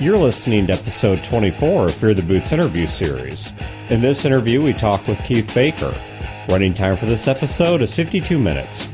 You're listening to episode 24 of Fear the Boots interview series. In this interview, we talk with Keith Baker. Running time for this episode is 52 minutes.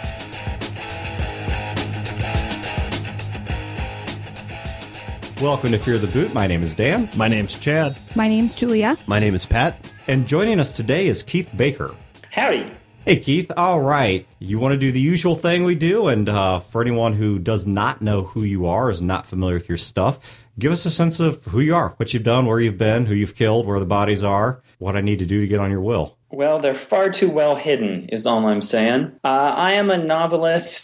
Welcome to Fear the Boot. My name is Dan. My name's Chad. My name's Julia. My name is Pat. And joining us today is Keith Baker. Howdy. Hey, Keith. All right. You want to do the usual thing we do, and for anyone who does not know who you are, is not familiar with your stuff, give us a sense of who you are, what you've done, where you've been, who you've killed, where the bodies are, what I need to do to get on your will. Well, they're far too well hidden, is all I'm saying. I am a novelist,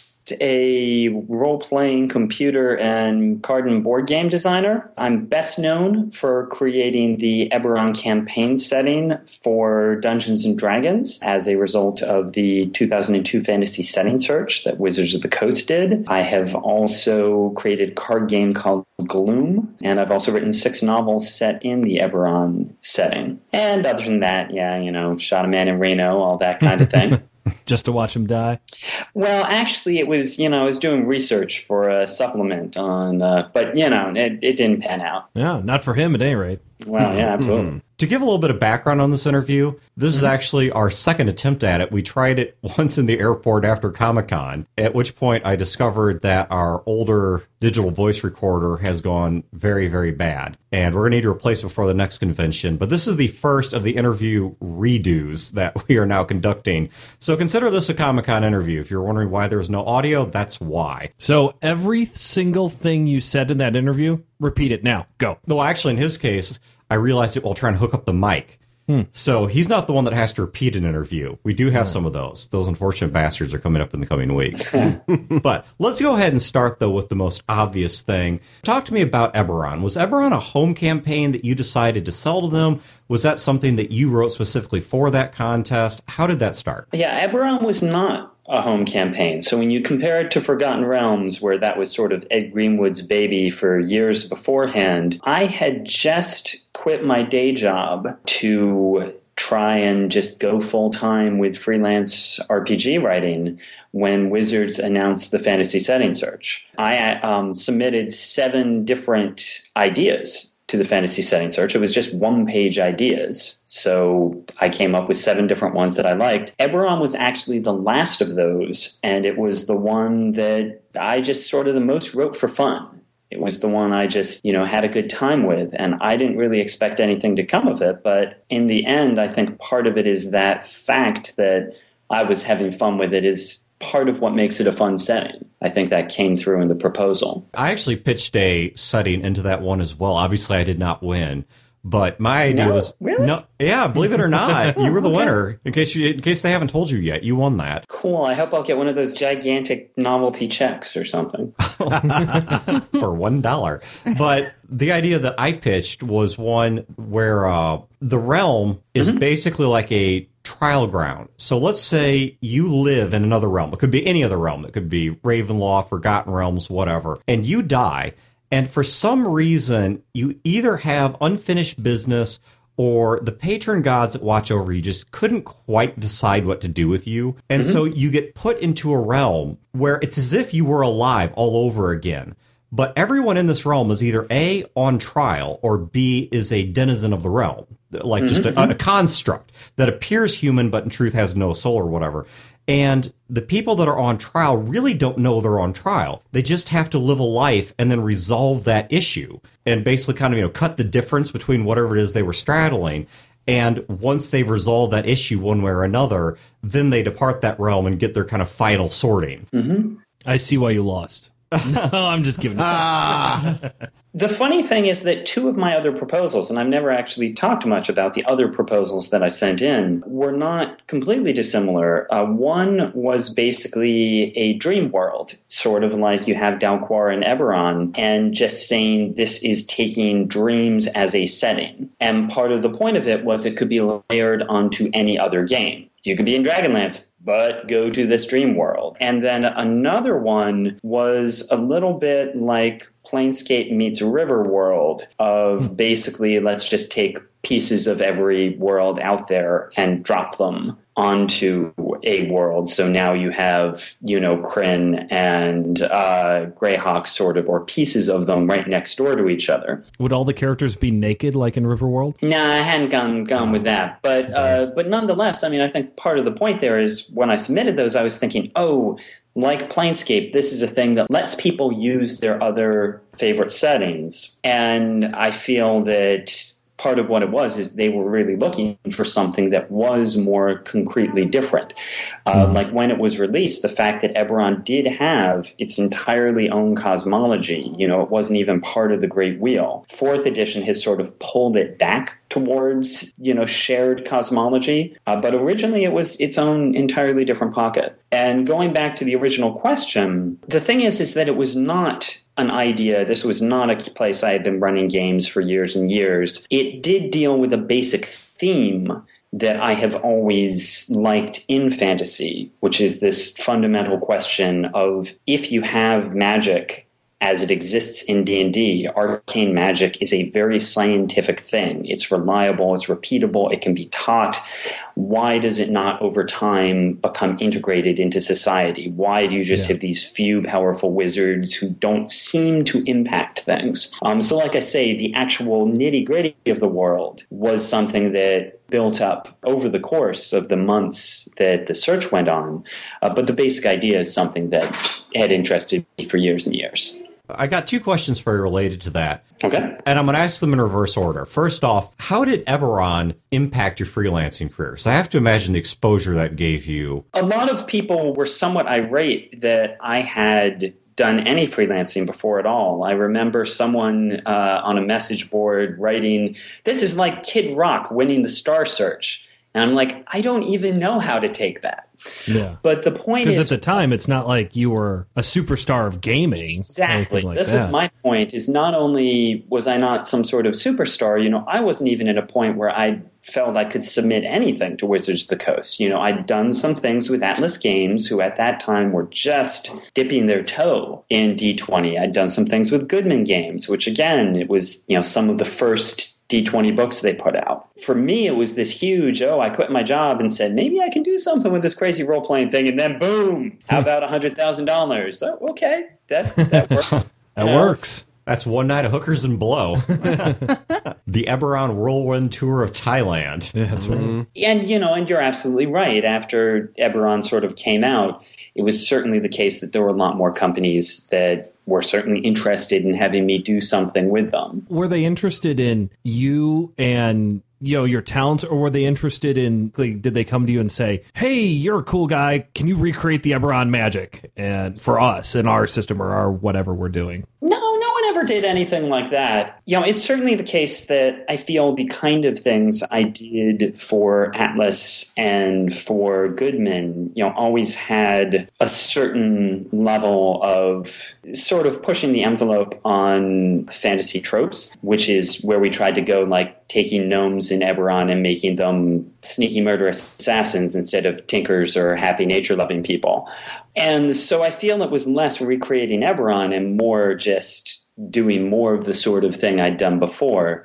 a role-playing computer and card and board game designer. I'm best known for creating the Eberron campaign setting for Dungeons & Dragons as a result of the 2002 fantasy setting search that Wizards of the Coast did. I have also created a card game called Gloom, and I've also written 6 novels set in the Eberron setting. And other than that, shot a man in Reno, all that kind of thing. Just to watch him die? Well, actually, it was, I was doing research for a supplement on, but, it didn't pan out. Yeah, not for him at any rate. Well, yeah, absolutely. To give a little bit of background on this interview, this is actually our second attempt at it. We tried it once in the airport after Comic-Con, at which point I discovered that our older digital voice recorder has gone very, very bad. And we're going to need to replace it before the next convention. But this is the first of the interview redos that we are now conducting. So consider this a Comic-Con interview. If you're wondering why there's no audio, that's why. So every single thing you said in that interview, repeat it now. Go. No, actually, in his case, I realized it while trying to hook up the mic. So he's not the one that has to repeat an interview. We do have some of those. Those unfortunate bastards are coming up in the coming weeks. But let's go ahead and start, though, with the most obvious thing. Talk to me about Eberron. Was Eberron a home campaign that you decided to sell to them? Was that something that you wrote specifically for that contest? How did that start? Yeah, Eberron was not a home campaign. So when you compare it to Forgotten Realms, where that was sort of Ed Greenwood's baby for years beforehand, I had just quit my day job to try and just go full-time with freelance RPG writing when Wizards announced the fantasy setting search. I submitted 7 different ideas to the fantasy setting search. It was just one-page ideas. So I came up with 7 different ones that I liked. Eberron was actually the last of those, and it was the one that I just sort of the most wrote for fun. It was the one I just, had a good time with, and I didn't really expect anything to come of it. But in the end, I think part of it is that fact that I was having fun with it is part of what makes it a fun setting. I think that came through in the proposal. I actually pitched a setting into that one as well. Obviously, I did not win. But my idea was... Really? No, yeah, believe it or not, you were the winner. In case they haven't told you yet, you won that. Cool. I hope I'll get one of those gigantic novelty checks or something. For $1. But the idea that I pitched was one where the realm is basically like a trial ground. So let's say you live in another realm. It could be any other realm. It could be Ravenloft, Forgotten Realms, whatever. And you die. And for some reason, you either have unfinished business or the patron gods that watch over you just couldn't quite decide what to do with you. And so you get put into a realm where it's as if you were alive all over again. But everyone in this realm is either A, on trial, or B, is a denizen of the realm. Like just a construct that appears human, but in truth has no soul or whatever. And the people that are on trial really don't know they're on trial. They just have to live a life and then resolve that issue and basically kind of, cut the difference between whatever it is they were straddling. And once they've resolved that issue one way or another, then they depart that realm and get their kind of final sorting. I see why you lost. No, I'm just kidding. The funny thing is that 2 of my other proposals, and I've never actually talked much about the other proposals that I sent in, were not completely dissimilar. One was basically a dream world, sort of like you have Dalquar and Eberron, and just saying this is taking dreams as a setting. And part of the point of it was it could be layered onto any other game. You could be in Dragonlance, but go to this dream world. And then another one was a little bit like Planescape meets River World of basically let's just take pieces of every world out there and drop them onto a world. So now you have, Kryn and Greyhawk sort of, or pieces of them right next door to each other. Would all the characters be naked like in Riverworld? Nah, I hadn't gone with that. But nonetheless, I mean, I think part of the point there is when I submitted those, I was thinking, like Planescape, this is a thing that lets people use their other favorite settings. And I feel that part of what it was is they were really looking for something that was more concretely different. Like when it was released, the fact that Eberron did have its entirely own cosmology, it wasn't even part of the Great Wheel. 4th edition has sort of pulled it back towards, shared cosmology. But originally it was its own entirely different pocket. And going back to the original question, the thing is that it was not an idea. This was not a place I had been running games for years and years. It did deal with a basic theme that I have always liked in fantasy, which is this fundamental question of if you have magic as it exists in D&D, arcane magic is a very scientific thing. It's reliable, it's repeatable, it can be taught. Why does it not over time become integrated into society? Why do you just have these few powerful wizards who don't seem to impact things? So like I say, the actual nitty-gritty of the world was something that built up over the course of the months that the search went on. But the basic idea is something that had interested me for years and years. I got 2 questions for you related to that. Okay. And I'm going to ask them in reverse order. First off, how did Eberron impact your freelancing career? So I have to imagine the exposure that gave you. A lot of people were somewhat irate that I had done any freelancing before at all. I remember someone on a message board writing, "This is like Kid Rock winning the Star Search." And I'm like, I don't even know how to take that. Yeah. But the point is... Because at the time, it's not like you were a superstar of gaming. Exactly. Like this is my point, is not only was I not some sort of superstar, I wasn't even at a point where I felt I could submit anything to Wizards of the Coast. I'd done some things with Atlas Games, who at that time were just dipping their toe in D20. I'd done some things with Goodman Games, which again, it was, some of the first D20 books they put out. For me, it was this huge, I quit my job and said, maybe I can do something with this crazy role-playing thing, and then boom, how about $100,000? Oh, okay, that works. That works. That's one night of hookers and blow. The Eberron Whirlwind Tour of Thailand. Yeah, that's right. And you're absolutely right. After Eberron sort of came out, it was certainly the case that there were a lot more companies that were certainly interested in having me do something with them. Were they interested in you and your talents, or were they interested in, like, did they come to you and say, "Hey, you're a cool guy, can you recreate the Eberron magic and for us in our system or our whatever we're doing"? No one ever did anything like that. It's certainly the case that I feel the kind of things I did for Atlas and for Goodman, always had a certain level of sort of pushing the envelope on fantasy tropes, which is where we tried to go, like taking gnomes in Eberron and making them sneaky murderous assassins instead of tinkers or happy nature-loving people. And so I feel it was less recreating Eberron and more just doing more of the sort of thing I'd done before.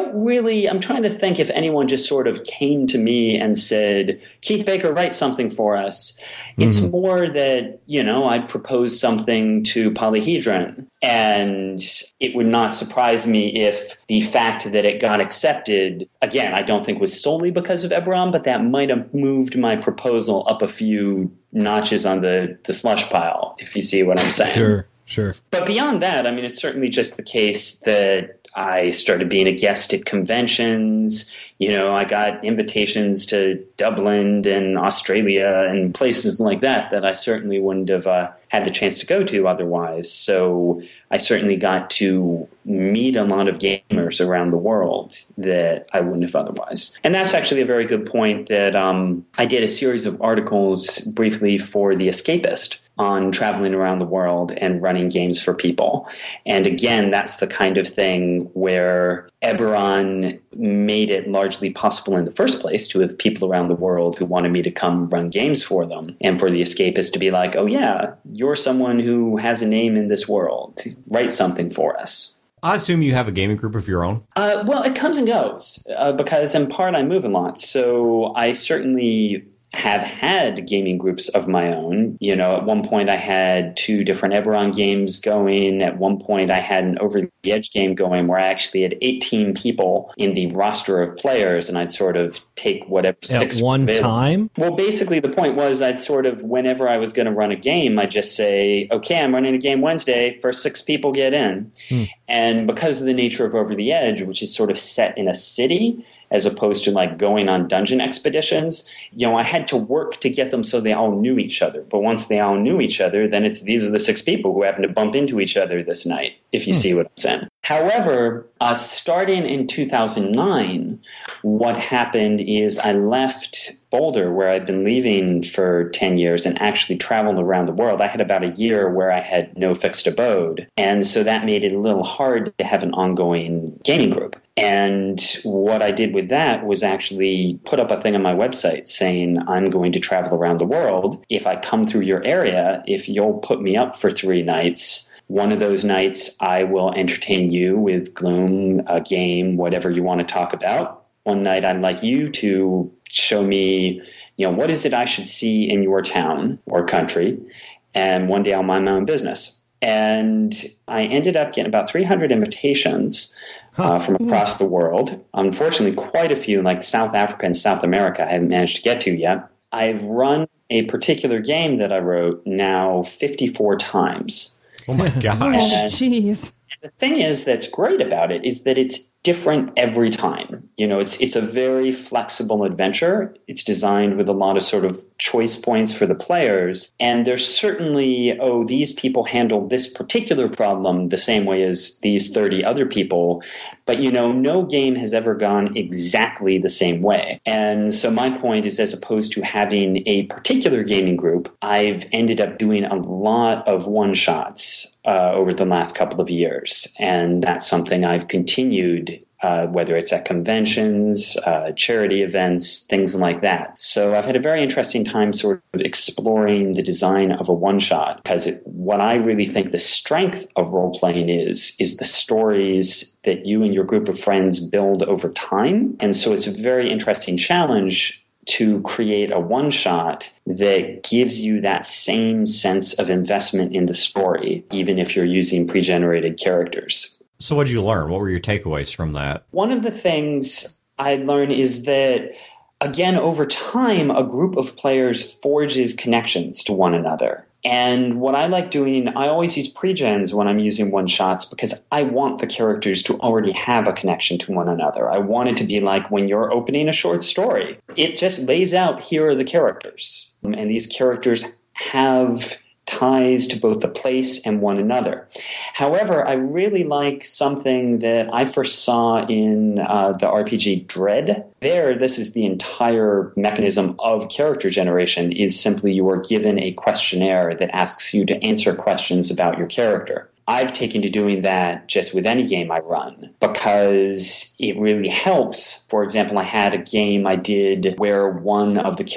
I'm trying to think if anyone just sort of came to me and said, "Keith Baker, write something for us." Mm-hmm. It's more that, I'd propose something to Polyhedron, and it would not surprise me if the fact that it got accepted, again, I don't think was solely because of Eberron, but that might have moved my proposal up a few notches on the slush pile, if you see what I'm saying. Sure. But beyond that, it's certainly just the case that I started being a guest at conventions. I got invitations to Dublin and Australia and places like that I certainly wouldn't have had the chance to go to otherwise. So I certainly got to meet a lot of gamers around the world that I wouldn't have otherwise. And that's actually a very good point that I did a series of articles briefly for The Escapist on traveling around the world and running games for people. And again, that's the kind of thing where Eberron made it largely possible in the first place to have people around the world who wanted me to come run games for them. And for The Escapist to be like, "Oh yeah, you're someone who has a name in this world. Write something for us." I assume you have a gaming group of your own? Well, it comes and goes because in part I move a lot. So I certainly have had gaming groups of my own. You know, at one point I had 2 different Eberron games going. At one point I had an Over the Edge game going where I actually had 18 people in the roster of players, and I'd sort of take whatever at one time. Well, basically the point was I'd sort of, whenever I was going to run a game, I'd just say, okay, I'm running a game Wednesday, first 6 people get in. And because of the nature of Over the Edge, which is sort of set in a city, as opposed to like going on dungeon expeditions, you know, I had to work to get them so they all knew each other. But once they all knew each other, then these are the 6 people who happen to bump into each other this night, if you see what I'm saying. However, starting in 2009, what happened is I left Boulder, where I'd been leaving for 10 years, and actually traveled around the world. I had about a year where I had no fixed abode. And so that made it a little hard to have an ongoing gaming group. And what I did with that was actually put up a thing on my website saying, I'm going to travel around the world. If I come through your area, if you'll put me up for 3 nights, one of those nights I will entertain you with Gloom, a game, whatever you want to talk about. One night I'd like you to show me, you know, what is it I should see in your town or country? And one day I'll mind my own business. And I ended up getting about 300 invitations from across the world. Unfortunately, quite a few in like South Africa and South America I haven't managed to get to yet. I've run a particular game that I wrote now 54 times. Oh my gosh. Oh, jeez. The thing is that's great about it is that it's different every time. You know, it's a very flexible adventure. It's designed with a lot of sort of choice points for the players. And there's certainly, these people handled this particular problem the same way as these 30 other people. But, you know, no game has ever gone exactly the same way. And so my point is, as opposed to having a particular gaming group, I've ended up doing a lot of one-shots over the last couple of years. And that's something I've continued, whether it's at conventions, charity events, things like that. So I've had a very interesting time sort of exploring the design of a one-shot, because what I really think the strength of role-playing is the stories that you and your group of friends build over time. And so it's a very interesting challenge to create a one-shot that gives you that same sense of investment in the story, even if you're using pre-generated characters. So what did you learn? What were your takeaways from that? One of the things I learned is that, again, over time, a group of players forges connections to one another. And what I like doing, I always use pre-gens when I'm using one-shots because I want the characters to already have a connection to one another. I want it to be like when you're opening a short story. It just lays out, here are the characters. And these characters have ties to both the place and one another. However, I really like something that I first saw in the RPG Dread. There, this is the entire mechanism of character generation, is simply you are given a questionnaire that asks you to answer questions about your character. I've taken to doing that just with any game I run because it really helps. For example, I had a game I did where two of the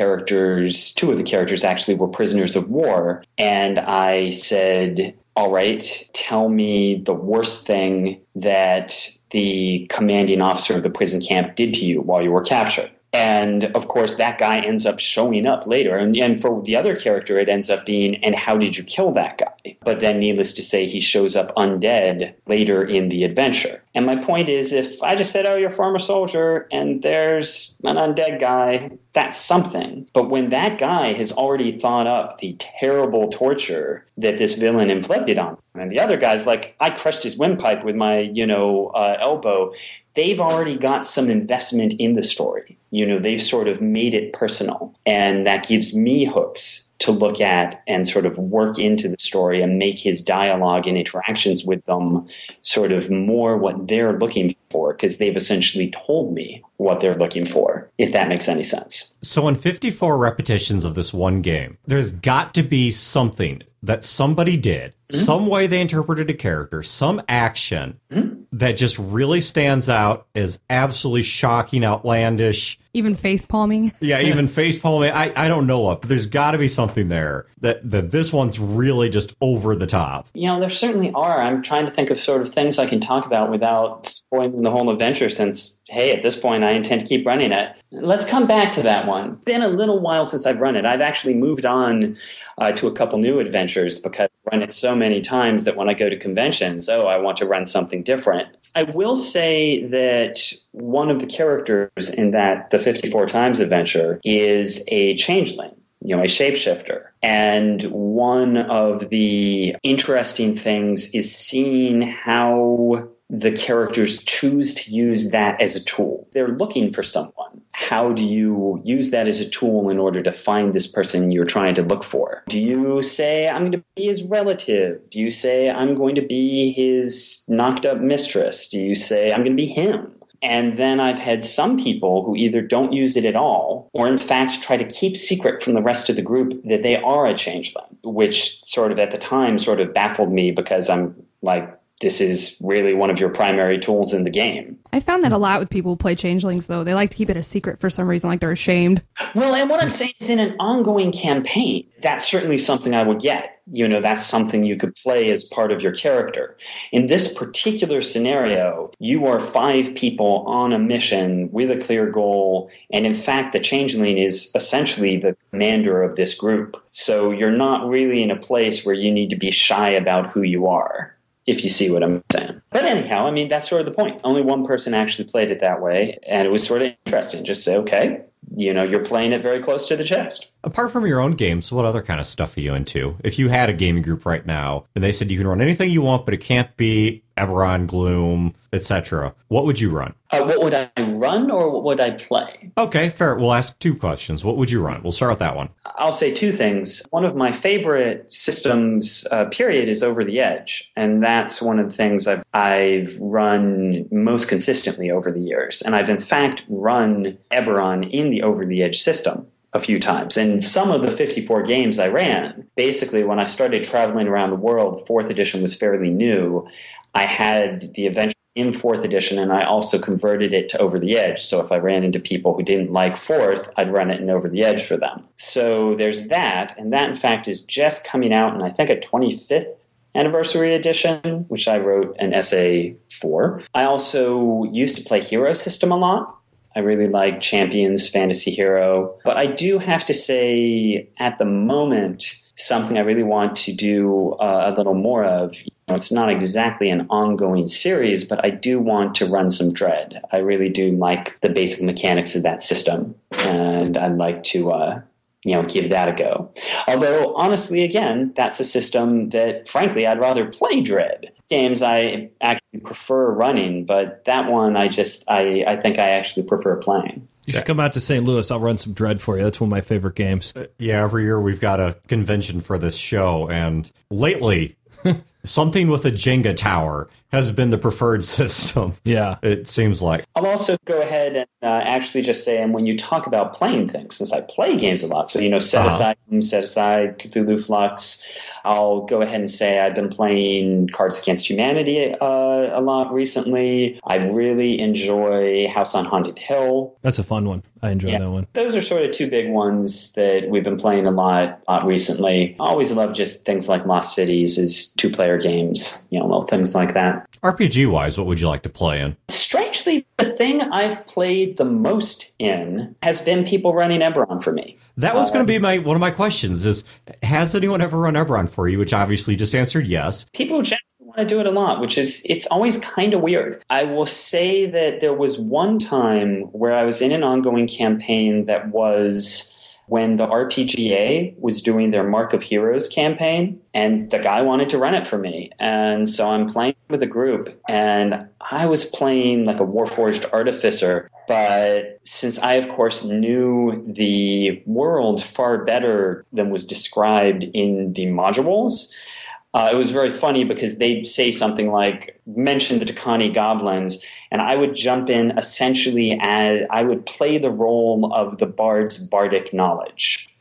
characters actually were prisoners of war. And I said, all right, tell me the worst thing that the commanding officer of the prison camp did to you while you were captured. And, of course, that guy ends up showing up later. And for the other character, it ends up being, and how did you kill that guy? But then, needless to say, he shows up undead later in the adventure. And my point is, if I just said, you're a former soldier, and there's an undead guy, that's something. But when that guy has already thought up the terrible torture that this villain inflicted on him, and the other guy's like, I crushed his windpipe with my, elbow, they've already got some investment in the story. They've sort of made it personal. And that gives me hooks to look at and sort of work into the story and make his dialogue and interactions with them sort of more what they're looking for, because they've essentially told me what they're looking for, if that makes any sense. So in 54 repetitions of this one game, there's got to be something that somebody did, some way they interpreted a character, some action that just really stands out as absolutely shocking, outlandish, Even face palming. Yeah, even face palming. I don't know what, but there's got to be something there that this one's really just over the top. There certainly are. I'm trying to think of sort of things I can talk about without spoiling the whole adventure since, hey, at this point, I intend to keep running it. Let's come back to that one. It's been a little while since I've run it. I've actually moved on to a couple new adventures because I've run it so many times that when I go to conventions, I want to run something different. I will say that one of the characters in the 54 Times adventure is a changeling, a shapeshifter. And one of the interesting things is seeing how the characters choose to use that as a tool. They're looking for someone. How do you use that as a tool in order to find this person you're trying to look for? Do you say, I'm going to be his relative? Do you say, I'm going to be his knocked up mistress? Do you say, I'm going to be him? And then I've had some people who either don't use it at all, or in fact try to keep secret from the rest of the group that they are a changeling, which sort of at the time sort of baffled me because I'm like, this is really one of your primary tools in the game. I found that a lot with people who play changelings, though. They like to keep it a secret for some reason, like they're ashamed. Well, and what I'm saying is in an ongoing campaign, that's certainly something I would get. That's something you could play as part of your character. In this particular scenario, you are 5 people on a mission with a clear goal, and in fact, the changeling is essentially the commander of this group. So you're not really in a place where you need to be shy about who you are, if you see what I'm saying. But anyhow, that's sort of the point. Only one person actually played it that way, and it was sort of interesting. Just say, okay, you're playing it very close to the chest. Apart from your own games, what other kind of stuff are you into? If you had a gaming group right now, and they said you can run anything you want, but it can't be Eberron, Gloom, etc., what would you run? What would I run or what would I play? Okay, fair. We'll ask 2 questions. What would you run? We'll start with that one. I'll say 2 things. One of my favorite systems, period, is Over the Edge. And that's one of the things I've run most consistently over the years. And I've, in fact, run Eberron in the Over the Edge system a few times. And some of the 54 games I ran, basically when I started traveling around the world, 4th edition was fairly new. I had the adventure in 4th edition, and I also converted it to Over the Edge. So if I ran into people who didn't like 4th, I'd run it in Over the Edge for them. So there's that, and that, in fact, is just coming out in, I think, a 25th anniversary edition, which I wrote an essay for. I also used to play Hero System a lot. I really like Champions, Fantasy Hero. But I do have to say, at the moment, something I really want to do a little more of. It's not exactly an ongoing series, but I do want to run some Dread. I really do like the basic mechanics of that system, and I'd like to give that a go. Although, honestly, again, that's a system that, frankly, I'd rather play Dread. Games I actually prefer running, but that one I think I actually prefer playing. You should come out to St. Louis. I'll run some Dread for you. That's one of my favorite games. Yeah, every year we've got a convention for this show, and lately, something with a Jenga tower has been the preferred system. Yeah. It seems like. I'll also go ahead and actually just say, and when you talk about playing things, since I play games a lot, so, set aside Cthulhu Flux, I'll go ahead and say I've been playing Cards Against Humanity a lot recently. I really enjoy House on Haunted Hill. That's a fun one. I enjoy that one. Those are sort of 2 big ones that we've been playing a lot recently. I always love just things like Lost Cities as 2-player games, little things like that. RPG-wise, what would you like to play in? Strangely, the thing I've played the most in has been people running Eberron for me. That was going to be one of my questions is, has anyone ever run Eberron for you? Which obviously just answered yes. People generally want to do it a lot, which is, it's always kind of weird. I will say that there was one time where I was in an ongoing campaign that was when the RPGA was doing their Mark of Heroes campaign, and the guy wanted to run it for me. And so I'm playing with a group, and I was playing like a Warforged Artificer. But since I, of course, knew the world far better than was described in the modules, it was very funny because they'd say something like, mention the Dakani goblins, and I would jump in essentially as I would play the role of the bard's bardic knowledge.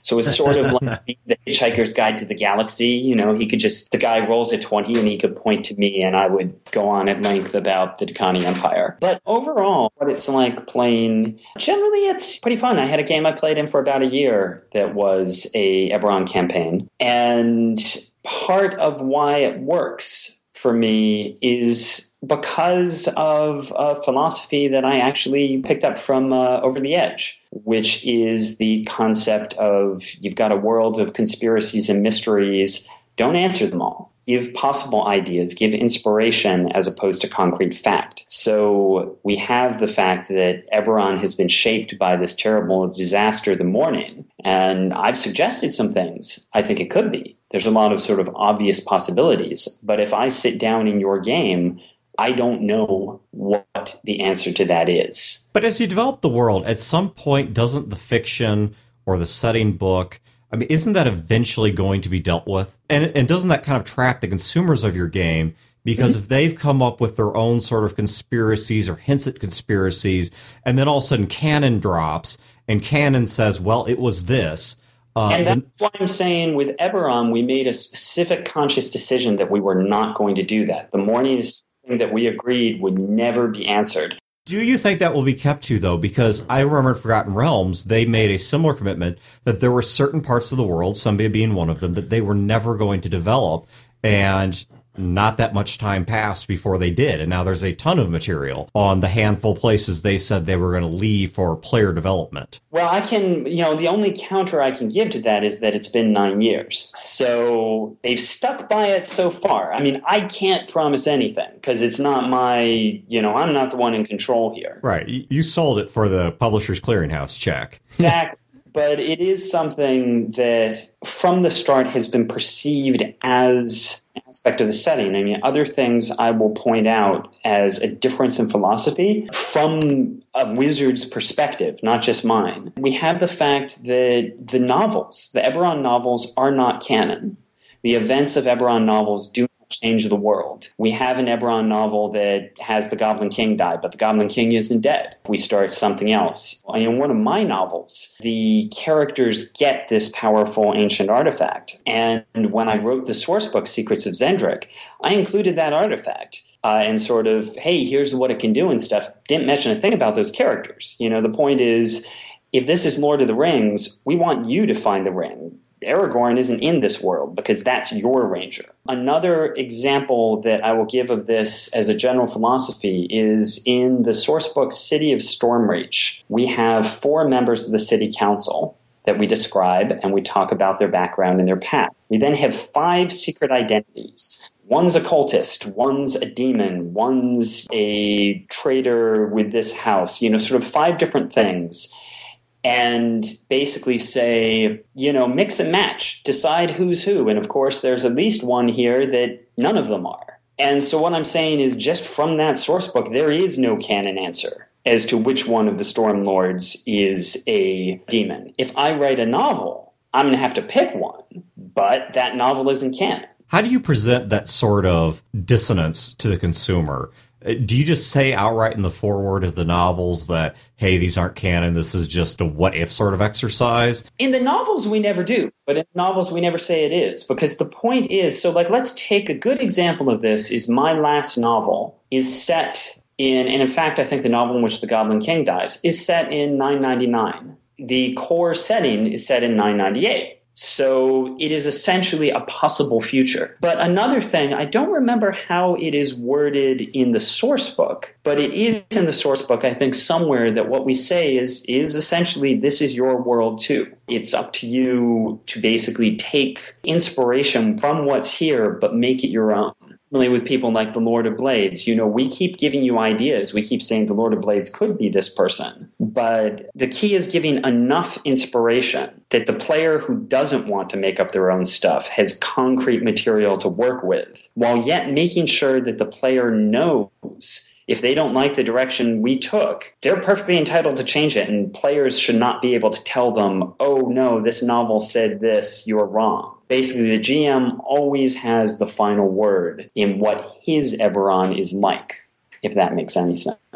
So it's sort of like the Hitchhiker's Guide to the Galaxy. You know, the guy rolls a 20 and he could point to me and I would go on at length about the Dakani Empire. But overall, what it's like playing, generally it's pretty fun. I had a game I played in for about a year that was a Eberron campaign. And part of why it works for me is because of a philosophy that I actually picked up from Over the Edge, which is the concept of you've got a world of conspiracies and mysteries. Don't answer them all. Give possible ideas, give inspiration as opposed to concrete fact. So we have the fact that Eberron has been shaped by this terrible disaster, the Morning, and I've suggested some things I think it could be. There's a lot of sort of obvious possibilities, but if I sit down in your game, I don't know what the answer to that is. But as you develop the world, at some point, doesn't the fiction or the setting book, I mean, isn't that eventually going to be dealt with? And doesn't that kind of trap the consumers of your game? Because if they've come up with their own sort of conspiracies or hints at conspiracies, and then all of a sudden canon drops, and canon says, well, it was this. And that's why I'm saying with Eberron, we made a specific conscious decision that we were not going to do that. The Morning is something that we agreed would never be answered. Do you think that will be kept to, though? Because I remember in Forgotten Realms, they made a similar commitment that there were certain parts of the world, Sumbia being one of them, that they were never going to develop, and not that much time passed before they did. And now there's a ton of material on the handful of places they said they were going to leave for player development. Well, the only counter I can give to that is that it's been 9 years. So they've stuck by it so far. I mean, I can't promise anything because it's not I'm not the one in control here. Right. You sold it for the Publishers Clearinghouse check. Exactly. But it is something that from the start has been perceived as an aspect of the setting. I mean, other things I will point out as a difference in philosophy from a wizard's perspective, not just mine. We have the fact that the Eberron novels are not canon. The events of Eberron novels do change the world. We have an Eberron novel that has the Goblin King die, but the Goblin King isn't dead. We start something else. In one of my novels, the characters get this powerful ancient artifact. And when I wrote the source book, Secrets of Zendrick, I included that artifact. And sort of, hey, here's what it can do and stuff. Didn't mention a thing about those characters. The point is, if this is Lord of the Rings, we want you to find the ring. Aragorn isn't in this world because that's your ranger. Another example that I will give of this as a general philosophy is in the source book City of Stormreach. We have 4 members of the city council that we describe and we talk about their background and their past. We then have 5 secret identities. One's a cultist, one's a demon, one's a traitor with this house, sort of 5 different things. And basically say, mix and match, decide who's who. And of course, there's at least one here that none of them are. And so what I'm saying is just from that source book, there is no canon answer as to which one of the Stormlords is a demon. If I write a novel, I'm going to have to pick one, but that novel isn't canon. How do you present that sort of dissonance to the consumer? Do you just say outright in the foreword of the novels that, hey, these aren't canon, this is just a what-if sort of exercise? In the novels, we never do. But in novels, we never say it is. Because the point is, let's take a good example of this is my last novel is set in, and in fact, I think the novel in which the Goblin King dies is set in 999. The core setting is set in 998. So it is essentially a possible future. But another thing, I don't remember how it is worded in the source book, but it is in the source book, I think, somewhere that what we say is essentially this is your world too. It's up to you to basically take inspiration from what's here, but make it your own. With people like the Lord of Blades, we keep giving you ideas. We keep saying the Lord of Blades could be this person. But the key is giving enough inspiration that the player who doesn't want to make up their own stuff has concrete material to work with, while yet making sure that the player knows if they don't like the direction we took, they're perfectly entitled to change it, and players should not be able to tell them, oh, no, this novel said this, you're wrong. Basically, the GM always has the final word in what his Eberron is like, if that makes any sense.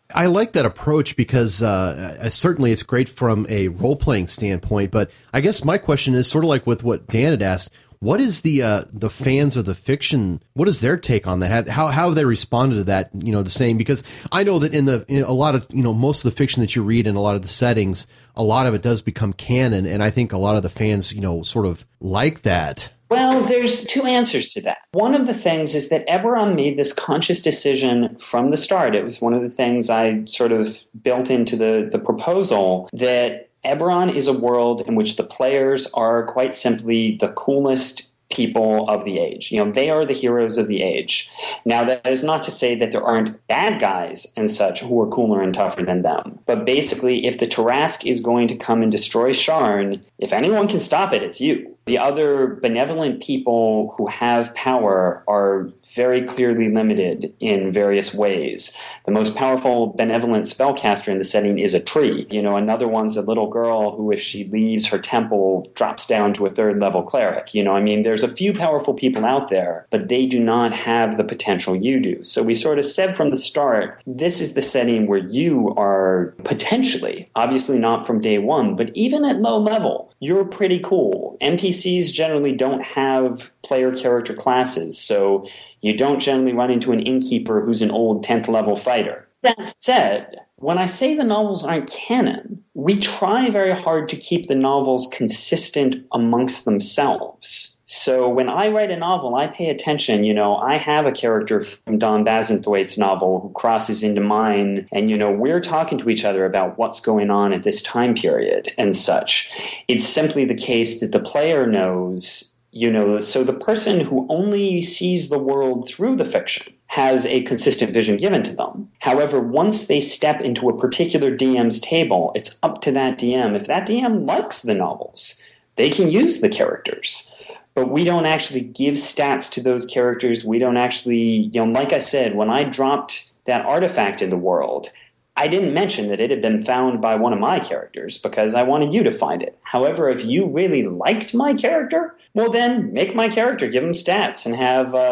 I like that approach because certainly it's great from a role-playing standpoint, but I guess my question is sort of like with what Dan had asked, what is the fans of the fiction, what is their take on that? How have they responded to that, the same? Because I know that in a lot of, most of the fiction that you read in a lot of the settings, a lot of it does become canon, and I think a lot of the fans, sort of like that. Well, there's two answers to that. One of the things is that Eberron made this conscious decision from the start. It was one of the things I sort of built into the proposal, that Eberron is a world in which the players are quite simply the coolest people of the age. They are the heroes of the age. Now, that is not to say that there aren't bad guys and such who are cooler and tougher than them. But basically, if the Tarrasque is going to come and destroy Sharn, if anyone can stop it, it's you. The other benevolent people who have power are very clearly limited in various ways. The most powerful benevolent spellcaster in the setting is a tree. Another one's a little girl who, if she leaves her temple, drops down to a third-level cleric. There's a few powerful people out there, but they do not have the potential you do. So we sort of said from the start, this is the setting where you are potentially, obviously not from day one, but even at low level, you're pretty cool. NPCs generally don't have player character classes, so you don't generally run into an innkeeper who's an old 10th level fighter. That said, when I say the novels aren't canon, we try very hard to keep the novels consistent amongst themselves. So when I write a novel, I pay attention. I have a character from Don Bazanthwaite's novel who crosses into mine, and, we're talking to each other about what's going on at this time period and such. It's simply the case that the player knows, so the person who only sees the world through the fiction has a consistent vision given to them. However, once they step into a particular DM's table, it's up to that DM. If that DM likes the novels, they can use the characters. But we don't actually give stats to those characters. We don't actually, like I said, when I dropped that artifact in the world, I didn't mention that it had been found by one of my characters because I wanted you to find it. However, if you really liked my character, well then make my character, give them stats, and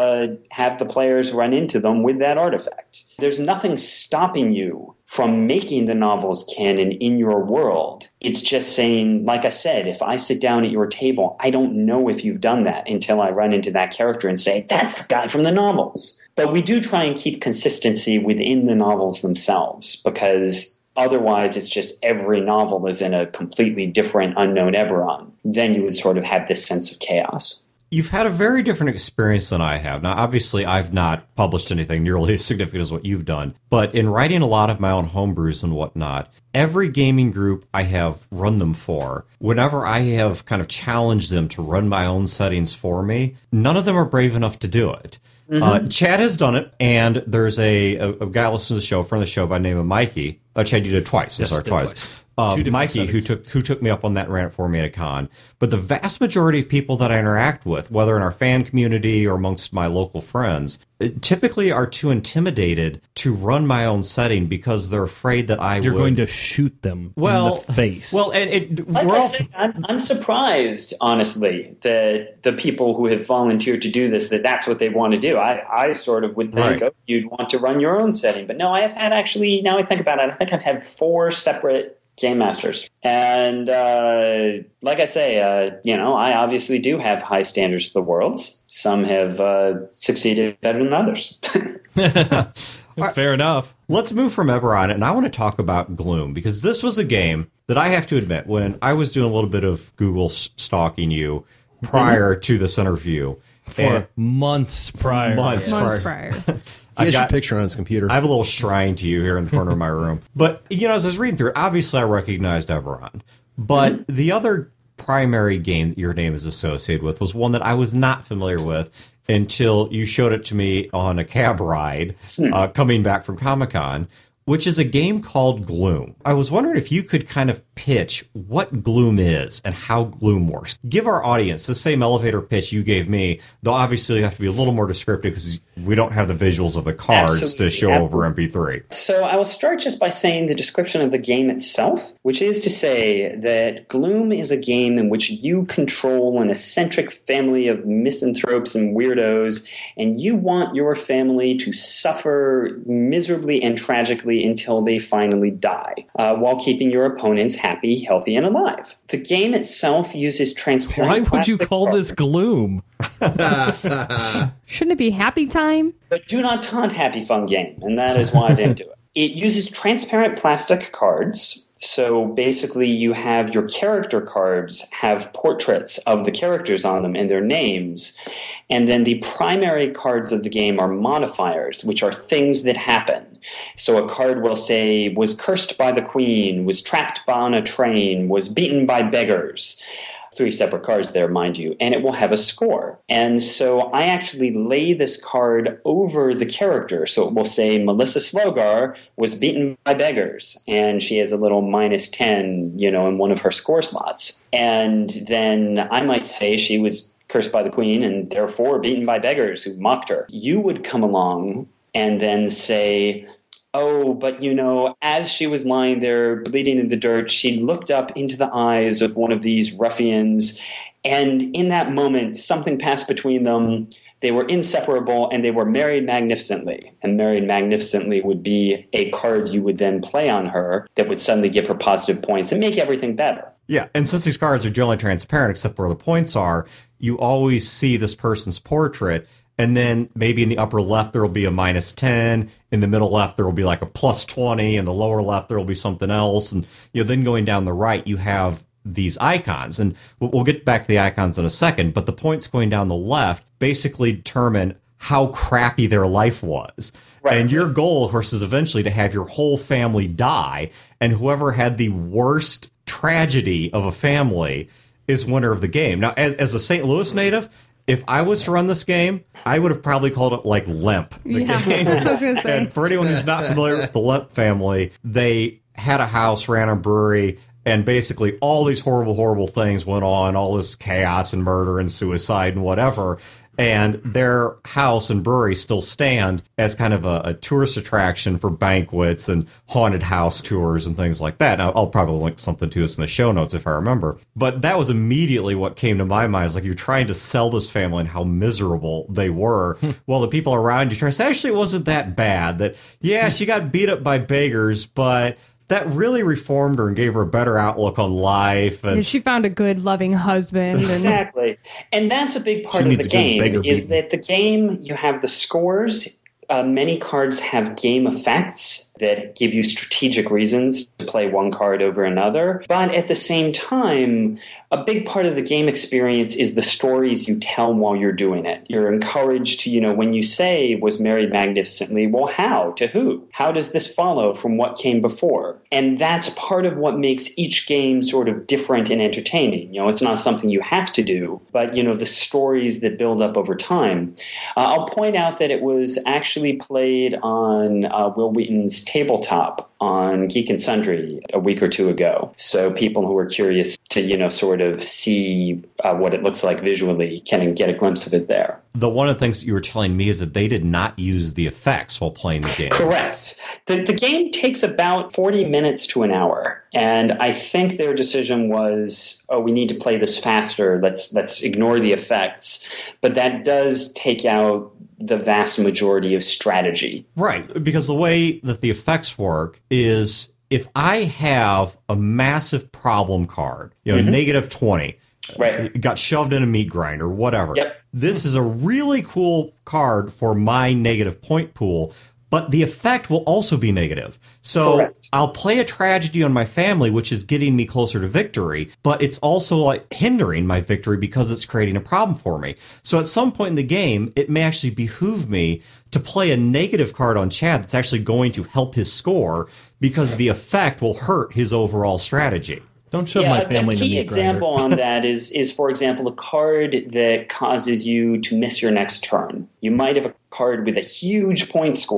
have the players run into them with that artifact. There's nothing stopping you from making the novels canon in your world. It's just saying, like I said, if I sit down at your table, I don't know if you've done that until I run into that character and say, that's the guy from the novels. But we do try and keep consistency within the novels themselves, because otherwise it's just every novel is in a completely different unknown Eberron. Then you would sort of have this sense of chaos. You've had a very different experience than I have. Now, obviously, I've not published anything nearly as significant as what you've done. But in writing a lot of my own homebrews and whatnot, every gaming group I have run them for, whenever I have kind of challenged them to run my own settings for me, none of them are brave enough to do it. Mm-hmm. Chad has done it, and there's a guy listening to the show, friend of the show by the name of Mikey. Chad, you did it twice. I'm sorry, twice. Mikey, who took me up on that and ran it for me at a con. But the vast majority of people that I interact with, whether in our fan community or amongst my local friends, typically are too intimidated to run my own setting because they're afraid that You're going to shoot them in the face. Well, and I'm surprised, honestly, that the people who have volunteered to do this, that's what they want to do. I sort of would think, you'd want to run your own setting. But no, I have had actually, now I think about it, I think I've had 4 separate game masters. And like I say, I obviously do have high standards for the worlds. Some have succeeded better than others. Fair enough. Let's move from Eberron, and I want to talk about Gloom, because this was a game that I have to admit, when I was doing a little bit of Google stalking you prior to this interview. For months prior. Months prior. He has your picture on his computer. I have a little shrine to you here in the corner of my room. But, as I was reading through it, obviously I recognized Eberron. But the other primary game that your name is associated with was one that I was not familiar with until you showed it to me on a cab ride coming back from Comic-Con, which is a game called Gloom. I was wondering if you could kind of pitch what gloom is and how gloom works. Give our audience the same elevator pitch you gave me, though obviously you have to be a little more descriptive because we don't have the visuals of the cards to show over MP3. So I will start just by saying the description of the game itself, which is to say that Gloom is a game in which you control an eccentric family of misanthropes and weirdos, and you want your family to suffer miserably and tragically until they finally die, while keeping your opponents happy, healthy, and alive. The game itself uses transparent Why would you call cards. this Gloom? Shouldn't it be happy time? But do not taunt Happy Fun Game, and that is why I didn't do it. It uses transparent plastic cards. So basically you have your character cards have portraits of the characters on them and their names. And then the primary cards of the game are modifiers, which are things that happen. So a card will say, was cursed by the queen, was trapped on a train, was beaten by beggars. 3 separate cards there, mind you, and it will have a score. And so I actually lay this card over the character. So it will say Melissa Slogar was beaten by beggars, and she has a little -10, in one of her score slots. And then I might say she was cursed by the queen and therefore beaten by beggars who mocked her. You would come along and then say, oh, but as she was lying there bleeding in the dirt, she looked up into the eyes of one of these ruffians, and in that moment, something passed between them. They were inseparable, and they were married magnificently. And married magnificently would be a card you would then play on her that would suddenly give her positive points and make everything better. Yeah, and since these cards are generally transparent except where the points are, you always see this person's portrait. And then maybe in the upper left, there will be a -10. In the middle left, there will be like a +20. In the lower left, there will be something else. And then going down the right, you have these icons. And we'll get back to the icons in a second. But the points going down the left basically determine how crappy their life was. Right. And your goal, of course, is eventually to have your whole family die. And whoever had the worst tragedy of a family is winner of the game. Now, as a St. Louis native, if I was to run this game, I would have probably called it like Lemp. The game. I was going to say. And for anyone who's not familiar with the Lemp family, they had a house, ran a brewery, and basically all these horrible, horrible things went on, all this chaos and murder and suicide and whatever. And their house and brewery still stand as kind of a tourist attraction for banquets and haunted house tours and things like that. Now, I'll probably link something to this in the show notes if I remember. But that was immediately what came to my mind. It's like you're trying to sell this family and how miserable they were. While the people around you trying to say, actually, it wasn't that bad. That, yeah, she got beat up by beggars, but that really reformed her and gave her a better outlook on life. And she found a good, loving husband. Exactly. And that's a big part of the game, is that the game, you have the scores. Many cards have game effects that give you strategic reasons to play one card over another. But at the same time, a big part of the game experience is the stories you tell while you're doing it. You're encouraged to, when you say was married magnificently, well, how? To who? How does this follow from what came before? And that's part of what makes each game sort of different and entertaining. It's not something you have to do, but, the stories that build up over time. I'll point out that it was actually played on Will Wheaton's tabletop on Geek and Sundry a week or two ago. So people who are curious to, sort of see what it looks like visually can get a glimpse of it there. One of the things you were telling me is that they did not use the effects while playing the game. Correct. The game takes about 40 minutes to an hour. And I think their decision was, we need to play this faster. Let's ignore the effects. But that does take out the vast majority of strategy. Right, because the way that the effects work is if I have a massive problem card, -20, right, it got shoved in a meat grinder, whatever. Yep. This is a really cool card for my negative point pool, but the effect will also be negative. So Correct. I'll play a tragedy on my family, which is getting me closer to victory, but it's also like hindering my victory because it's creating a problem for me. So at some point in the game, it may actually behoove me to play a negative card on Chad that's actually going to help his score because the effect will hurt his overall strategy. Don't shove my family in the meat grinder. A key example on that is, for example, a card that causes you to miss your next turn. You might have a card with a huge point score,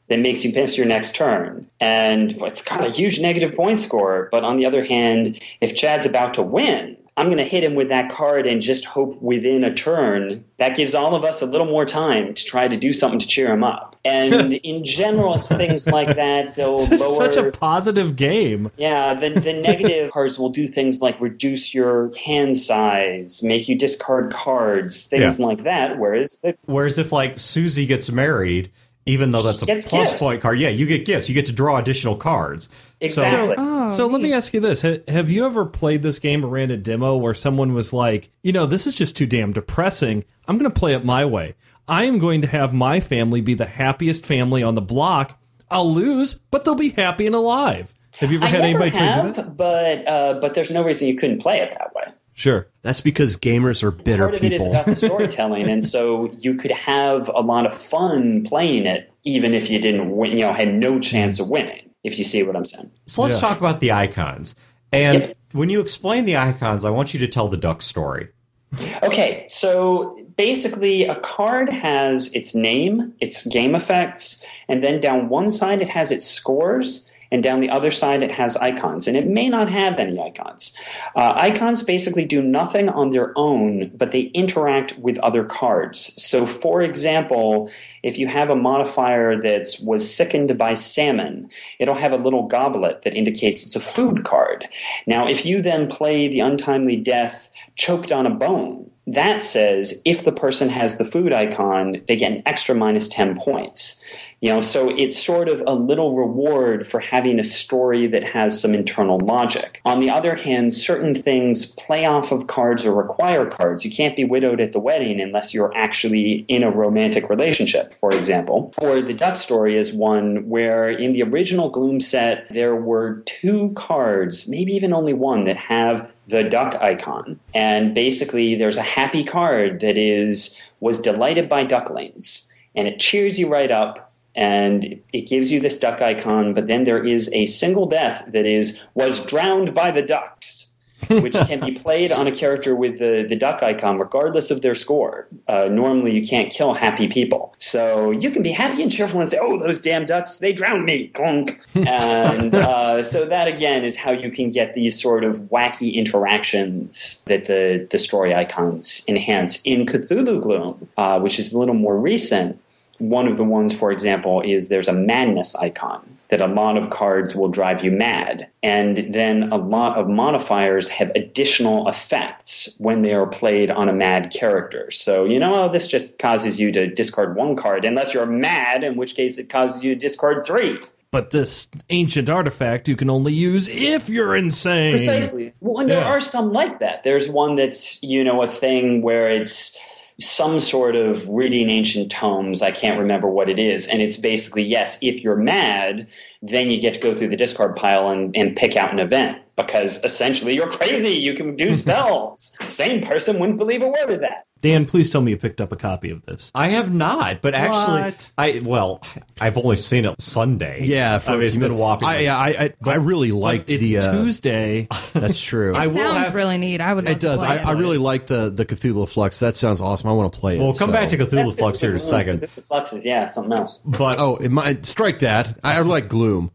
that makes you miss your next turn. And it's got a huge negative point score. But on the other hand, if Chad's about to win, I'm going to hit him with that card and just hope within a turn. That gives all of us a little more time to try to do something to cheer him up. And in general, it's things like that. They'll This is lower... such a positive game. Yeah, the negative cards will do things like reduce your hand size, make you discard cards, things like that. Whereas Whereas if, like, Susie gets married, even though that's a Gets plus gifts. point card, you get gifts. You get to draw additional cards. exactly. So let me ask you this. Have you ever played this game or ran a demo where someone was like, this is just too damn depressing. I'm going to play it my way. I am going to have my family be the happiest family on the block. I'll lose, but they'll be happy and alive. Have you ever had anybody try to do that? but there's no reason you couldn't play it that way. Sure. That's because gamers are bitter Part of it is people. about the storytelling, and so you could have a lot of fun playing it, even if you didn't win, had no chance of winning, if you see what I'm saying. So let's Yeah. talk about the icons. And Yep. when you explain the icons, I want you to tell the duck story. Okay, so basically a card has its name, its game effects, and then down one side it has its scores, and down the other side it has icons. And it may not have any icons. Icons basically do nothing on their own, but they interact with other cards. So for example, if you have a modifier that was sickened by salmon, it'll have a little goblet that indicates it's a food card. Now, if you then play the untimely death choked on a bone, that says if the person has the food icon, they get an extra minus 10 points. So it's sort of a little reward for having a story that has some internal logic. On the other hand, certain things play off of cards or require cards. You can't be widowed at the wedding unless you're actually in a romantic relationship, for example. Or the duck story is one where in the original Gloom set, there were 2 cards, maybe even only one, that have the duck icon. And basically there's a happy card that was delighted by ducklings. And it cheers you right up. And it gives you this duck icon, but then there is a single death that was drowned by the ducks, which can be played on a character with the duck icon, regardless of their score. Normally, you can't kill happy people. So you can be happy and cheerful and say, oh, those damn ducks, they drowned me, clunk. And so that, again, is how you can get these sort of wacky interactions that the story icons enhance. In Cthulhu Gloom, which is a little more recent, one of the ones, for example, is there's a madness icon that a lot of cards will drive you mad. And then a lot of modifiers have additional effects when they are played on a mad character. So, this just causes you to discard 1 card unless you're mad, in which case it causes you to discard 3. But this ancient artifact you can only use if you're insane. Precisely. Well, and there are some like that. There's one that's, a thing where it's some sort of reading ancient tomes. I can't remember what it is. And it's basically, yes, if you're mad, then you get to go through the discard pile and pick out an event. Because essentially you're crazy. You can do spells. Sane person wouldn't believe a word of that. Dan, please tell me you picked up a copy of this. I have not, but actually, What? I've only seen it Sunday. Yeah, it's been whopping. I really like It's the Tuesday. That's true. I will Sounds have. really neat. I would love It does. to play I really like the Cthulhu Flux. That sounds awesome. I want to play it. We'll come back to Cthulhu That's Flux here in a second. Fluxes, yeah, something else. But Oh, strike that. I like Gloom.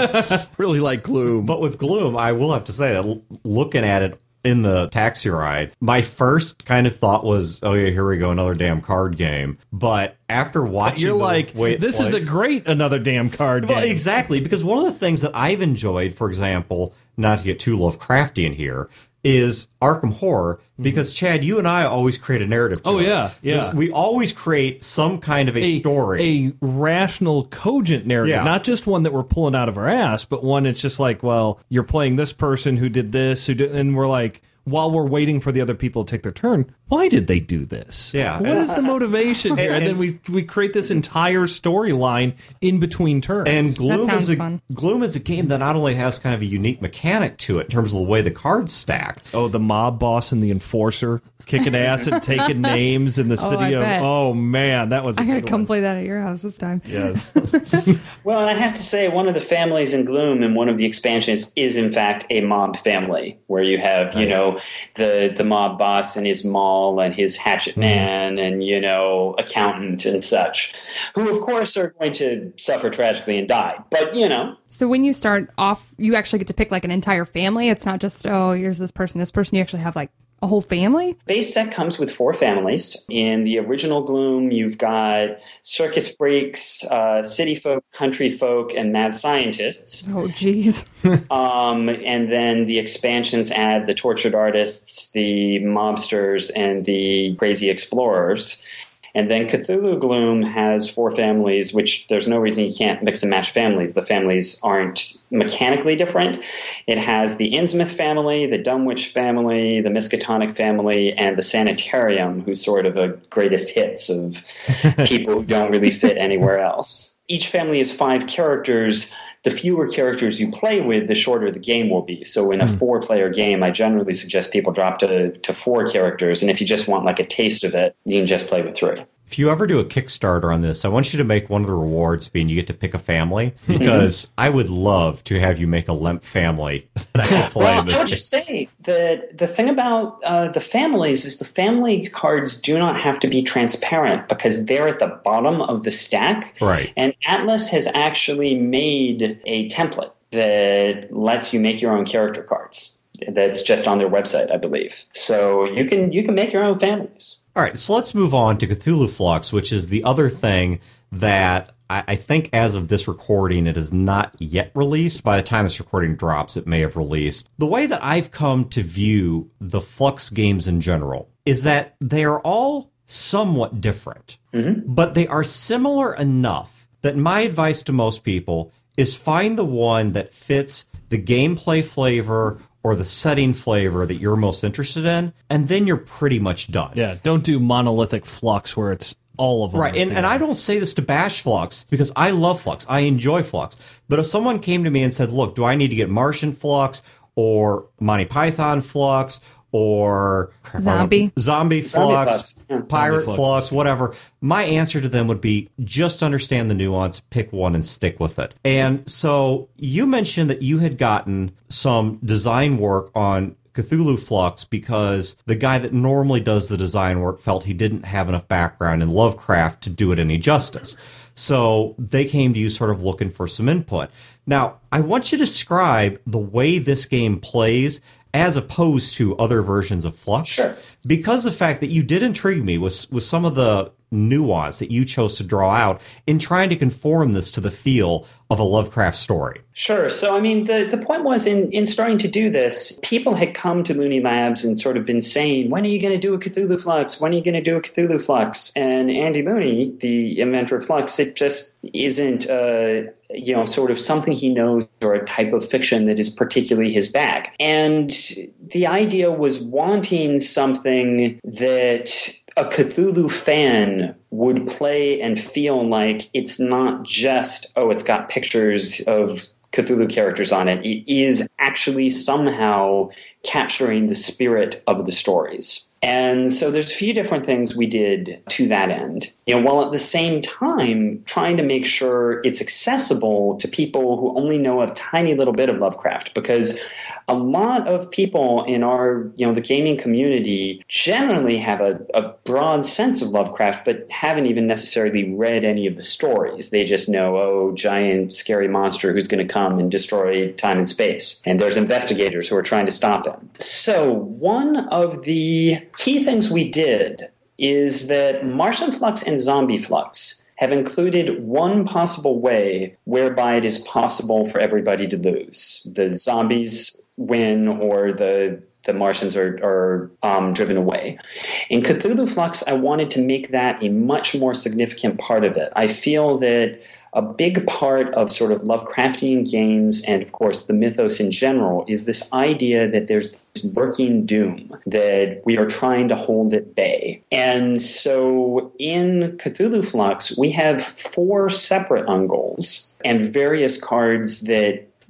Really like Gloom. But with Gloom, I will have to say that looking at it in the taxi ride, my first kind of thought was, oh yeah, here we go, another damn card game. But after watching You're the like, way it this is plays- a great another damn card Well, game. exactly, because one of the things that I've enjoyed, for example, not to get too Lovecraftian here, is Arkham Horror, because Chad, you and I always create a narrative to Oh, it. yeah, yeah. We always create some kind of a story. A rational, cogent narrative, Yeah. not just one that we're pulling out of our ass, but one that's just like, well, you're playing this person who did this, and we're like, while we're waiting for the other people to take their turn, why did they do this? Yeah. What is the motivation here? And then we create this entire storyline in between turns. And Gloom sounds is fun. Gloom is a game that not only has kind of a unique mechanic to it in terms of the way the cards stacked. oh, the mob boss and the enforcer. kicking ass and taking names in the city of. bet. Oh man, that was. I gotta good come one. play that at your house this time. Yes. Well, and I have to say, one of the families in Gloom in one of the expansions is, in fact, a mob family, where you have, you know, the mob boss and his mall and his hatchet man and, you know, accountant and such, who, of course, are going to suffer tragically and die. But, you know. So when you start off, you actually get to pick like an entire family. It's not just, oh, here's this person, this person. You actually have like a whole family? Base set comes with 4 families. In the original Gloom, you've got circus freaks, city folk, country folk, and mad scientists. Oh, geez. And then the expansions add the tortured artists, the mobsters, and the crazy explorers. And then Cthulhu Gloom has 4 families, which there's no reason you can't mix and match families. The families aren't mechanically different. It has the Innsmouth family, the Dunwich family, the Miskatonic family, and the Sanitarium, who's sort of a greatest hits of people who don't really fit anywhere else. Each family is 5 characters. The fewer characters you play with, the shorter the game will be. So in a 4-player game, I generally suggest people drop to 4 characters. And if you just want like a taste of it, you can just play with 3. If you ever do a Kickstarter on this, I want you to make one of the rewards being you get to pick a family, because I would love to have you make a Lemp family that I can play Well, in this I would game. just say that the thing about the families is the family cards do not have to be transparent because they're at the bottom of the stack. Right. And Atlas has actually made a template that lets you make your own character cards. That's just on their website, I believe. So you can make your own families. All right, so let's move on to Cthulhu Flux, which is the other thing that I think as of this recording, it is not yet released. By the time this recording drops, it may have released. The way that I've come to view the Flux games in general is that they are all somewhat different, but they are similar enough that my advice to most people is find the one that fits the gameplay flavor or the setting flavor that you're most interested in, and then you're pretty much done. Yeah, don't do monolithic Flux where it's all of them. Right, and I don't say this to bash Flux, because I love Flux. I enjoy Flux. But if someone came to me and said, look, do I need to get Martian Flux, or Monty Python Flux, or zombie Flux, Flux. Yeah. Pirate Zombie Flux. Flux, whatever, my answer to them would be just understand the nuance, pick one and stick with it. And so you mentioned that you had gotten some design work on Cthulhu Flux because the guy that normally does the design work felt he didn't have enough background in Lovecraft to do it any justice. So they came to you sort of looking for some input. Now, I want you to describe the way this game plays as opposed to other versions of Flux. Sure. Because the fact that you did intrigue me with some of the nuance that you chose to draw out in trying to conform this to the feel of a Lovecraft story. Sure. So, I mean, the point was in starting to do this, people had come to Looney Labs and sort of been saying, when are you going to do a Cthulhu Flux? When are you going to do a Cthulhu Flux? And Andy Looney, the inventor of Flux, it just isn't, sort of something he knows or a type of fiction that is particularly his bag. And the idea was wanting something that a Cthulhu fan would play and feel like it's not just, it's got pictures of Cthulhu characters on it. It is actually somehow capturing the spirit of the stories. And so there's a few different things we did to that end, while at the same time trying to make sure it's accessible to people who only know a tiny little bit of Lovecraft, because a lot of people in our, the gaming community generally have a broad sense of Lovecraft, but haven't even necessarily read any of the stories. They just know, giant scary monster who's going to come and destroy time and space. And there's investigators who are trying to stop him. So one of the key things we did is that Martian Flux and Zombie Flux have included one possible way whereby it is possible for everybody to lose. The zombies win or the Martians are driven away. In Cthulhu Flux, I wanted to make that a much more significant part of it. I feel that a big part of sort of Lovecraftian games and, of course, the mythos in general is this idea that there's this lurking doom, that we are trying to hold at bay. And so in Cthulhu Flux, we have 4 separate Ungouls and various cards that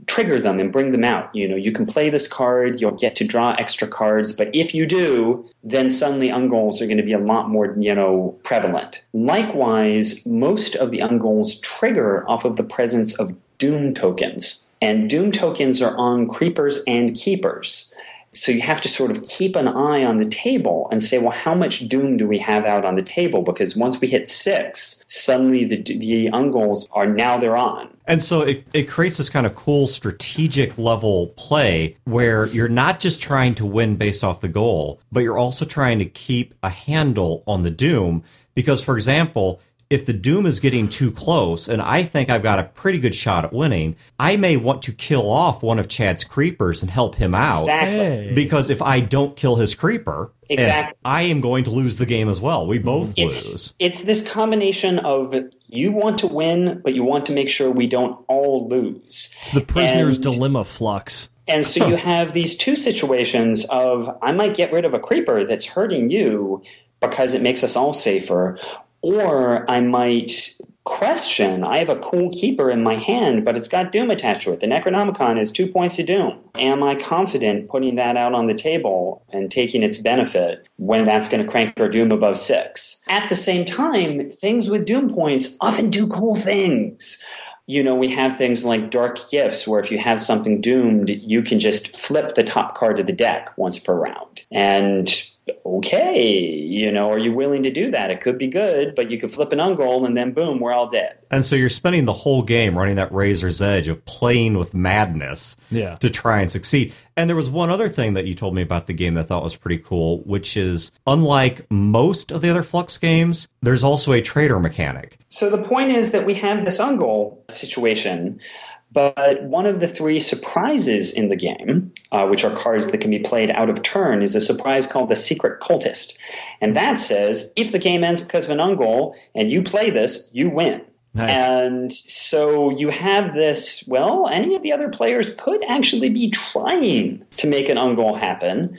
trigger them and bring them out. You can play this card, you'll get to draw extra cards, but if you do, then suddenly Ungol's are going to be a lot more, prevalent. Likewise, most of the Ungol's trigger off of the presence of Doom tokens. And Doom tokens are on creepers and keepers. So you have to sort of keep an eye on the table and say, well, how much Doom do we have out on the table? Because once we hit 6, suddenly the Ungol's they're on. And so it creates this kind of cool strategic level play where you're not just trying to win based off the goal, but you're also trying to keep a handle on the Doom. Because, for example, if the Doom is getting too close, and I think I've got a pretty good shot at winning, I may want to kill off one of Chad's creepers and help him out. Exactly. Because if I don't kill his creeper, I am going to lose the game as well. We both lose. It's this combination of you want to win, but you want to make sure we don't all lose. It's the prisoner's dilemma flux. And so you have these two situations of, I might get rid of a creeper that's hurting you because it makes us all safer, or I might question, I have a cool keeper in my hand, but it's got Doom attached to it. The Necronomicon is 2 points of Doom. Am I confident putting that out on the table and taking its benefit when that's going to crank our Doom above 6? At the same time, things with Doom points often do cool things. We have things like Dark Gifts, where if you have something doomed, you can just flip the top card of the deck once per round. And okay, are you willing to do that? It could be good, but you could flip an Ungol and then boom, we're all dead. And so you're spending the whole game running that razor's edge of playing with madness to try and succeed. And there was one other thing that you told me about the game that I thought was pretty cool, which is unlike most of the other Flux games, there's also a traitor mechanic. So the point is that we have this Ungol situation, but one of the 3 surprises in the game, which are cards that can be played out of turn, is a surprise called the Secret Cultist. And that says, if the game ends because of an Ungol and you play this, you win. Nice. And so you have this, any of the other players could actually be trying to make an Ungol happen.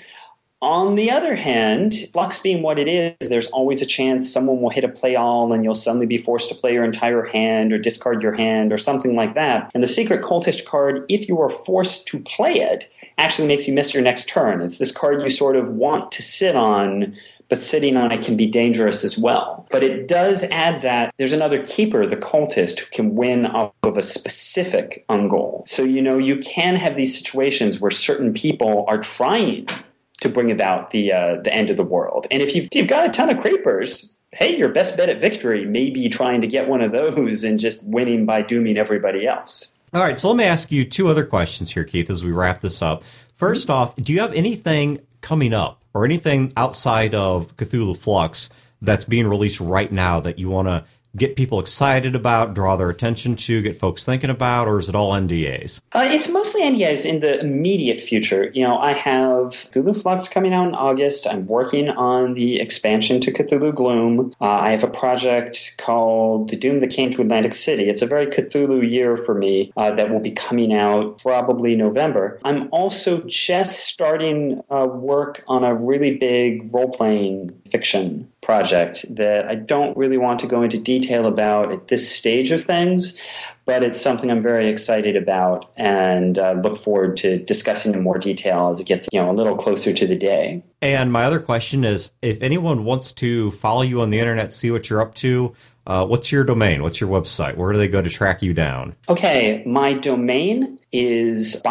On the other hand, Flux being what it is, there's always a chance someone will hit a play all and you'll suddenly be forced to play your entire hand or discard your hand or something like that. And the Secret Cultist card, if you are forced to play it, actually makes you miss your next turn. It's this card you sort of want to sit on, but sitting on it can be dangerous as well. But it does add that there's another keeper, the Cultist, who can win off of a specific Ungol. So, you can have these situations where certain people are trying to bring about the end of the world. And if you've got a ton of creepers, hey, your best bet at victory may be trying to get one of those and just winning by dooming everybody else. All right, so let me ask you 2 other questions here, Keith, as we wrap this up. First off, do you have anything coming up or anything outside of Cthulhu Flux that's being released right now that you want to get people excited about, draw their attention to, get folks thinking about, or is it all NDAs? It's mostly NDAs in the immediate future. I have Cthulhu Flux coming out in August. I'm working on the expansion to Cthulhu Gloom. I have a project called The Doom That Came to Atlantic City. It's a very Cthulhu year for me that will be coming out probably November. I'm also just starting work on a really big role-playing fiction project that I don't really want to go into detail about at this stage of things, but it's something I'm very excited about and look forward to discussing in more detail as it gets a little closer to the day. And my other question is, if anyone wants to follow you on the internet, see what you're up to, what's your domain? What's your website? Where do they go to track you down? Okay, my domain is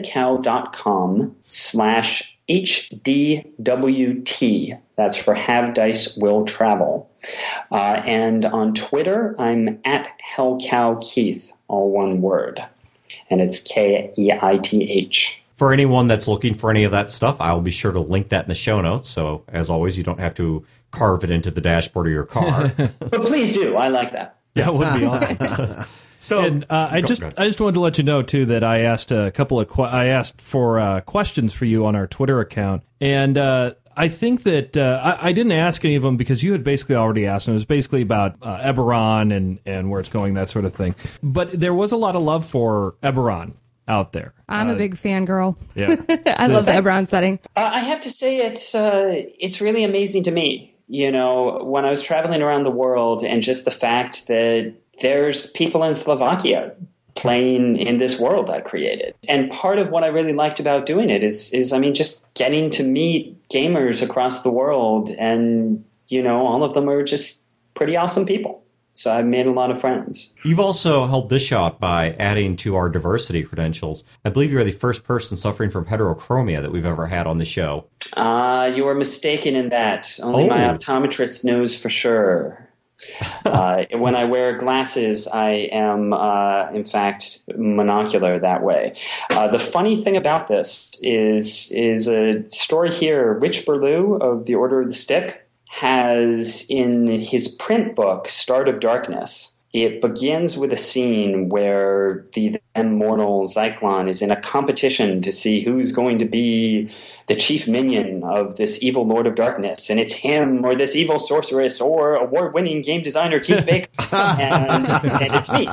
bossythecow.com/HDWT. That's for Have Dice Will Travel. And on Twitter, I'm at HellCowKeith, all one word. And it's Keith. For anyone that's looking for any of that stuff, I'll be sure to link that in the show notes. So, as always, you don't have to carve it into the dashboard of your car. But please do. I like that. That would be awesome. So, and I just wanted to let you know too that I asked for questions for you on our Twitter account, and I think that I didn't ask any of them because you had basically already asked them. It was basically about Eberron and where it's going, that sort of thing. But there was a lot of love for Eberron out there. I'm a big fangirl. Yeah, I love the Eberron setting. I have to say it's really amazing to me. When I was traveling around the world, and just the fact that there's people in Slovakia playing in this world I created. And part of what I really liked about doing it is I mean, just getting to meet gamers across the world, and, you know, all of them are just pretty awesome people. So I've made a lot of friends. You've also helped this shot by adding to our diversity credentials. I believe you're the first person suffering from heterochromia that we've ever had on the show. You are mistaken in that. Only my optometrist knows for sure. When I wear glasses, I am, in fact, monocular that way. The funny thing about this is a story here. Rich Burlew of the Order of the Stick has in his print book, Start of Darkness, it begins with a scene where the immortal Zyklon is in a competition to see who's going to be the chief minion of this evil Lord of Darkness. And it's him or this evil sorceress or award-winning game designer Keith Baker. and it's me.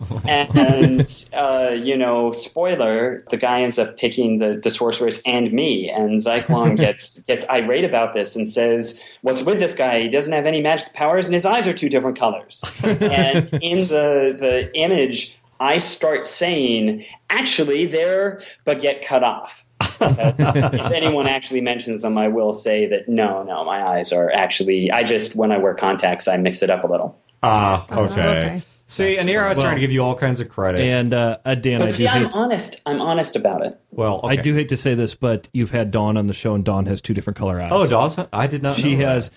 And you know, spoiler, the guy ends up picking the sorceress and me. And Zyklon gets irate about this and says, what's with this guy? He doesn't have any magic powers and his eyes are two different colors. And in the image, I start saying, actually, they're, but get cut off. If anyone actually mentions them, I will say that no, my eyes are actually, when I wear contacts, I mix it up a little. Okay. See, and here I was trying to give you all kinds of credit. And Dan, but see, I'm honest about it. Well, okay. I do hate to say this, but you've had Dawn on the show, and Dawn has two different color eyes. Oh, Dawn? I did not know She that. has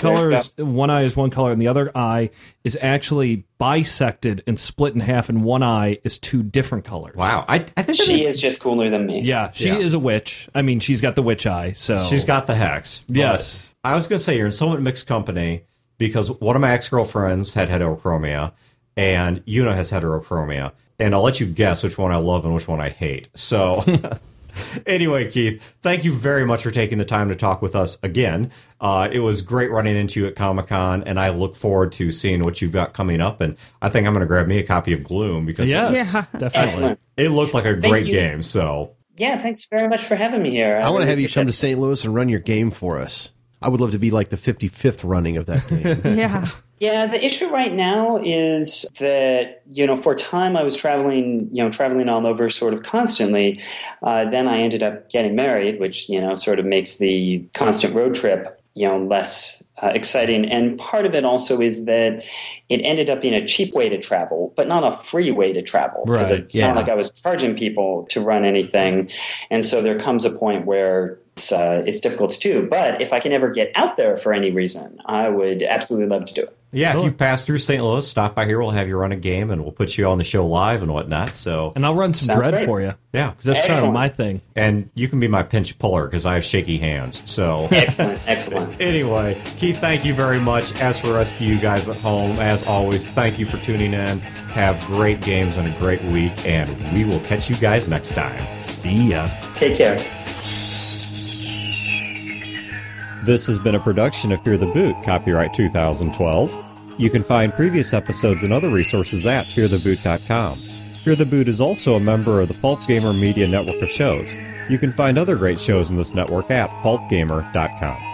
one eye is one color, and the other eye is actually bisected and split in half, and one eye is two different colors. Wow. I think she is just cooler than me. Yeah, she is a witch. I mean, she's got the witch eye, so... She's got the hex. Yes. I was going to say, you're in somewhat mixed company, because one of my ex-girlfriends had heterochromia, and Una has heterochromia. And I'll let you guess which one I love and which one I hate. So, anyway, Keith, thank you very much for taking the time to talk with us again. It was great running into you at Comic-Con, and I look forward to seeing what you've got coming up. And I think I'm going to grab me a copy of Gloom, because definitely. Excellent. It looked like a great game. So, yeah, thanks very much for having me here. I want to have you come to St. Louis and run your game for us. I would love to be like the 55th running of that game. Yeah. Yeah, the issue right now is that, you know, for a time I was traveling all over sort of constantly. Then I ended up getting married, which, you know, sort of makes the constant road trip, you know, less exciting. And part of it also is that it ended up being a cheap way to travel, but not a free way to travel. Because it's not like I was charging people to run anything. And so there comes a point where it's difficult to do. But if I can ever get out there for any reason, I would absolutely love to do it. yeah, if you pass through St. Louis, stop by here. We'll have you run a game, and we'll put you on the show live and whatnot. So, And I'll run some Sounds Dread great. for you. yeah. Because that's kind of Excellent. my thing. And you can be my pinch puller, because I have shaky hands. So, Excellent. anyway, Keith, thank you very much. As for the rest of you guys at home, as always, thank you for tuning in. Have great games and a great week, and we will catch you guys next time. See ya. Take care. This has been a production of Fear the Boot, copyright 2012. You can find previous episodes and other resources at feartheboot.com. Fear the Boot is also a member of the Pulp Gamer Media Network of shows. You can find other great shows in this network at pulpgamer.com.